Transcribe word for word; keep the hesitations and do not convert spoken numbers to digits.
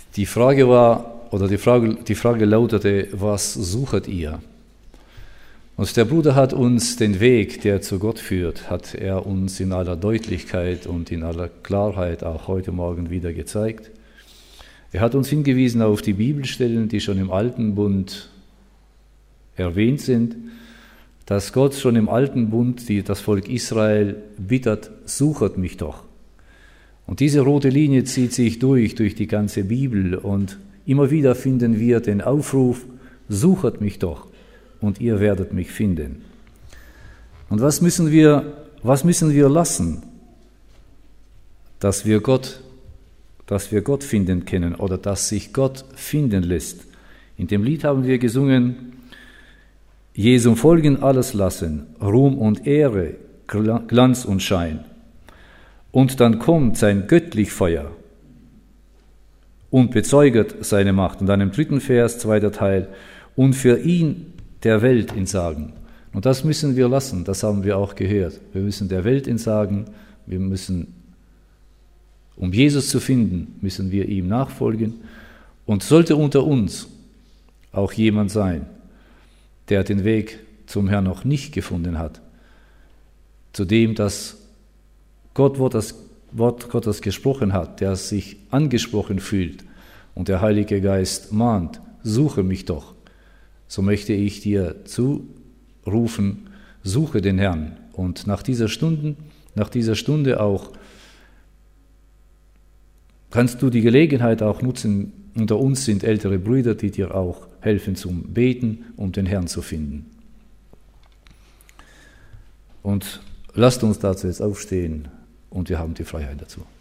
Die Frage war, oder die Frage, die Frage lautete, was suchet ihr? Und der Bruder hat uns den Weg, der zu Gott führt, hat er uns in aller Deutlichkeit und in aller Klarheit auch heute Morgen wieder gezeigt. Er hat uns hingewiesen auf die Bibelstellen, die schon im Alten Bund erwähnt sind, dass Gott schon im Alten Bund die, das Volk Israel bittet, suchet mich doch. Und diese rote Linie zieht sich durch, durch die ganze Bibel, und immer wieder finden wir den Aufruf, suchet mich doch, und ihr werdet mich finden. Und was müssen wir, was müssen wir lassen, dass wir Gott, dass wir Gott finden können oder dass sich Gott finden lässt? In dem Lied haben wir gesungen, Jesum folgen alles lassen, Ruhm und Ehre, Glanz und Schein. Und dann kommt sein göttlich Feuer und bezeuget seine Macht. Und dann im dritten Vers, zweiter Teil, und für ihn der Welt entsagen. Und das müssen wir lassen, das haben wir auch gehört. Wir müssen der Welt entsagen, wir müssen, um Jesus zu finden, müssen wir ihm nachfolgen. Und sollte unter uns auch jemand sein, der den Weg zum Herrn noch nicht gefunden hat, zu dem das Gott, wo das Wort Gottes gesprochen hat, der sich angesprochen fühlt und der Heilige Geist mahnt, suche mich doch, so möchte ich dir zurufen, suche den Herrn. Und nach dieser Stunde, nach dieser Stunde auch kannst du die Gelegenheit auch nutzen. Unter uns sind ältere Brüder, die dir auch helfen zum Beten, um den Herrn zu finden. Und lasst uns dazu jetzt aufstehen und wir haben die Freiheit dazu.